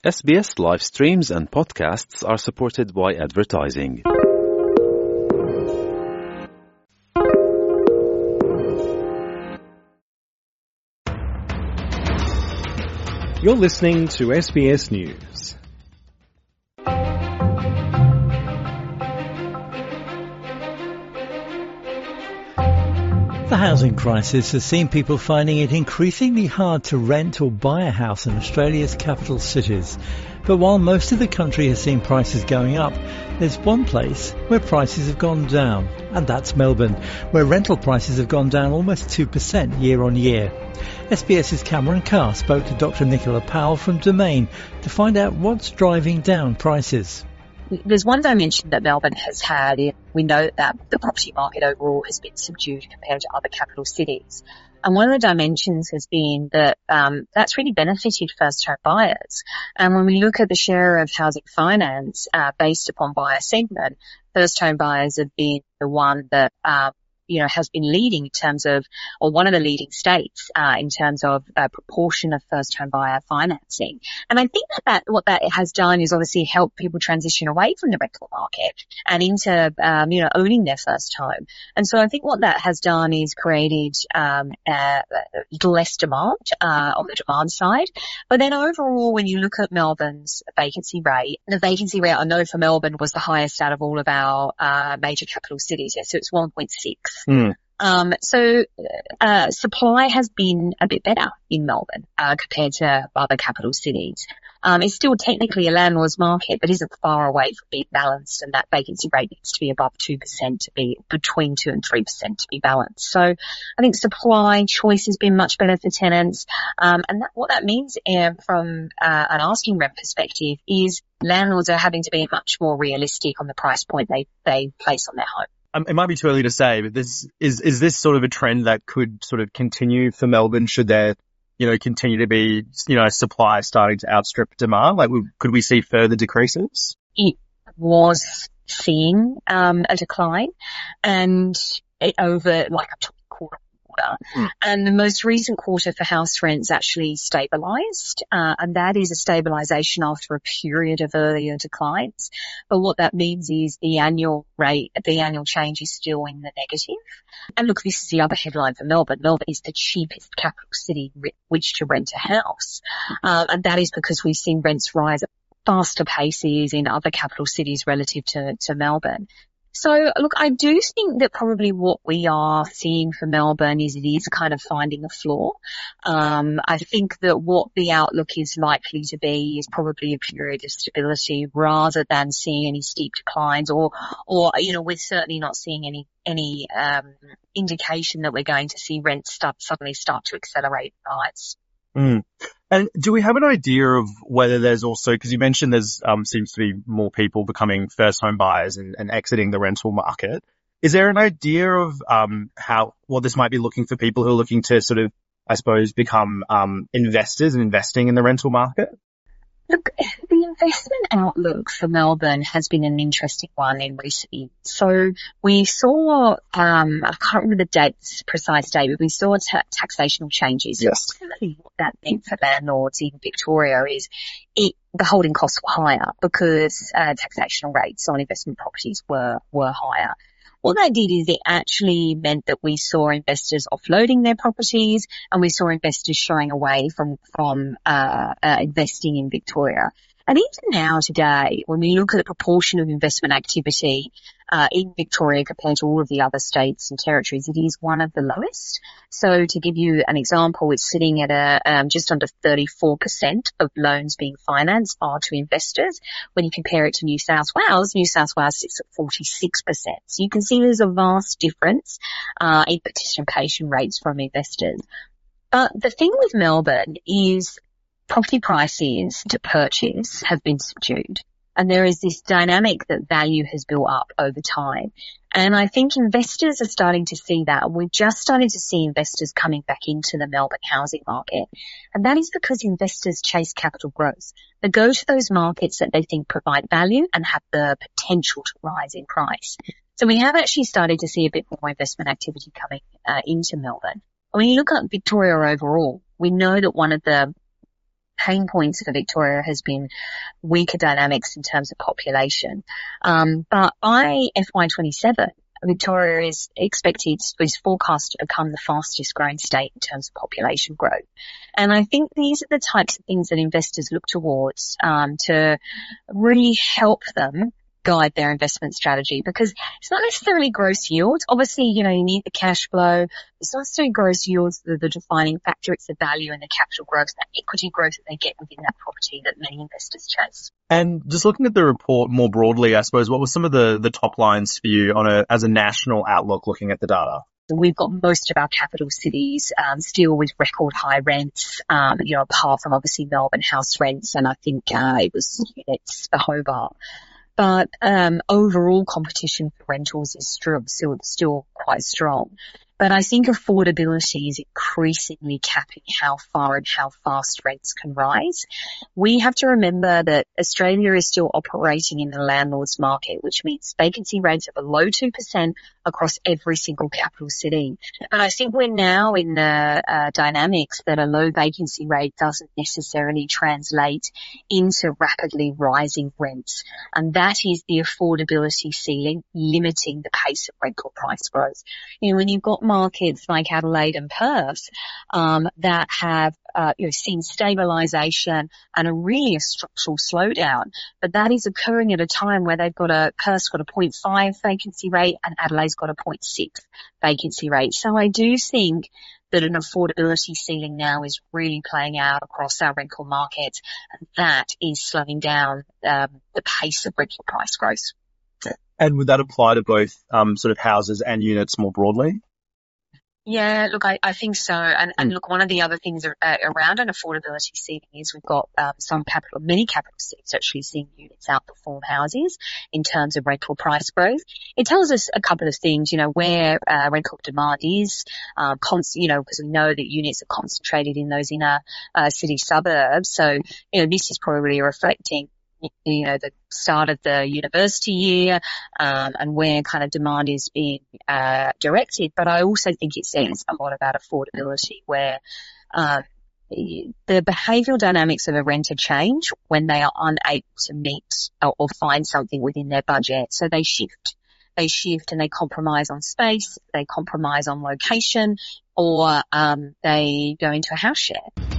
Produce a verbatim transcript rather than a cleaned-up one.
S B S live streams and podcasts are supported by advertising. You're listening to S B S News. The housing crisis has seen people finding it increasingly hard to rent or buy a house in Australia's capital cities. But while most of the country has seen prices going up, there's one place where prices have gone down, and that's Melbourne, where rental prices have gone down almost two percent year on year. SBS's Cameron Carr spoke to Doctor Nicola Powell from Domain to find out what's driving down prices. There's one dimension that Melbourne has had. We know that the property market overall has been subdued compared to other capital cities. And one of the dimensions has been that um, that's really benefited first-home buyers. And when we look at the share of housing finance uh, based upon buyer segment, first-home buyers have been the one that uh, you know, has been leading in terms of, or one of the leading states, uh, in terms of a proportion of first home buyer financing. And I think that, that what that has done is obviously help people transition away from the rental market and into, um, you know, owning their first home. And so I think what that has done is created, um, uh, less demand, uh, on the demand side. But then overall, when you look at Melbourne's vacancy rate, the vacancy rate I know for Melbourne was the highest out of all of our, uh, major capital cities. Yeah, so it's one point six. Mm. Um, so, uh, supply has been a bit better in Melbourne, uh, compared to other capital cities. Um, it's still technically a landlord's market, but isn't far away from being balanced, and that vacancy rate needs to be above two percent to be between two and three percent to be balanced. So I think supply choice has been much better for tenants. Um, and that, what that means, uh, from, uh, an asking rent perspective is landlords are having to be much more realistic on the price point they, they place on their home. Um, it might be too early to say, but this is, is this sort of a trend that could sort of continue for Melbourne? Should there, you know, continue to be, you know, supply starting to outstrip demand? Like, could we see further decreases? It was seeing, um, a decline, and it over like a quarter. Mm. And the most recent quarter for house rents actually stabilised, uh, and that is a stabilisation after a period of earlier declines. But what that means is the annual rate, the annual change is still in the negative. And look, this is the other headline for Melbourne. Melbourne is the cheapest capital city which to rent a house, um, and that is because we've seen rents rise at faster paces in other capital cities relative to, to Melbourne. So, look, I do think that probably what we are seeing for Melbourne is it is kind of finding a floor. Um, I think that what the outlook is likely to be is probably a period of stability rather than seeing any steep declines, or, or, you know, we're certainly not seeing any, any, um, indication that we're going to see rents start, suddenly start to accelerate rise. Mm. And do we have an idea of whether there's also, because you mentioned there's um seems to be more people becoming first home buyers and, and exiting the rental market. Is there an idea of um how what this might be looking for people who are looking to sort of, I suppose, become um investors and investing in the rental market? Look, the investment outlook for Melbourne has been an interesting one in recent years. So we saw, um, I can't remember the date, precise date, but we saw ta- taxational changes. Yes. Ultimately, what that meant for landlords in Victoria is it, the holding costs were higher because uh, taxational rates on investment properties were, were higher. What that did is it actually meant that we saw investors offloading their properties, and we saw investors shying away from, from, uh, uh, investing in Victoria. And even now today, when we look at the proportion of investment activity, uh, in Victoria compared to all of the other states and territories, it is one of the lowest. So to give you an example, it's sitting at a, um, just under thirty-four percent of loans being financed are to investors. When you compare it to New South Wales, New South Wales sits at forty-six percent. So you can see there's a vast difference, uh, in participation rates from investors. But the thing with Melbourne is property prices to purchase have been subdued. And there is this dynamic that value has built up over time. And I think investors are starting to see that. We're just starting to see investors coming back into the Melbourne housing market. And that is because investors chase capital growth. They go to those markets that they think provide value and have the potential to rise in price. So we have actually started to see a bit more investment activity coming uh, into Melbourne. When you look at Victoria overall, we know that one of the pain points for Victoria has been weaker dynamics in terms of population. Um, but by F Y twenty-seven, Victoria is expected, is forecast to become the fastest growing state in terms of population growth. And I think these are the types of things that investors look towards um, to really help them guide their investment strategy, because it's not necessarily gross yields. Obviously, you know, you need the cash flow. It's not necessarily gross yields that are the defining factor. It's the value and the capital growth, that equity growth that they get within that property that many investors chase. And just looking at the report more broadly, I suppose, what were some of the, the top lines for you on a, as a national outlook looking at the data? We've got most of our capital cities um, still with record high rents, um, you know, apart from obviously Melbourne house rents, and I think uh, it was units for Hobart. But um, overall competition for rentals is still, still, still quite strong. But I think affordability is increasingly capping how far and how fast rents can rise. We have to remember that Australia is still operating in the landlord's market, which means vacancy rates are below two percent across every single capital city. And I think we're now in the uh, dynamics that a low vacancy rate doesn't necessarily translate into rapidly rising rents. And that is the affordability ceiling limiting the pace of rental price growth. You know, when you've got markets like Adelaide and Perth um, that have uh, you know seen stabilisation and a really a structural slowdown, but that is occurring at a time where they've got a Perth's got a zero point five vacancy rate and Adelaide's got a zero point six vacancy rate. So I do think that an affordability ceiling now is really playing out across our rental market, and that is slowing down um, the pace of rental price growth. And would that apply to both um, sort of houses and units more broadly? Yeah, look, I, I think so. And, and look, one of the other things are, uh, around an affordability ceiling is we've got um, some capital, many capital cities actually seeing units outperform houses in terms of rental price growth. It tells us a couple of things, you know, where uh, rental demand is, um, const- you know, because we know that units are concentrated in those inner uh, city suburbs. So, you know, this is probably reflecting you know, the start of the university year, um, and where kind of demand is being, uh, directed. But I also think it says a lot about affordability where, um, the behavioural dynamics of a renter change when they are unable to meet or, or find something within their budget. So they shift. They shift and they compromise on space, they compromise on location, or, um, they go into a house share.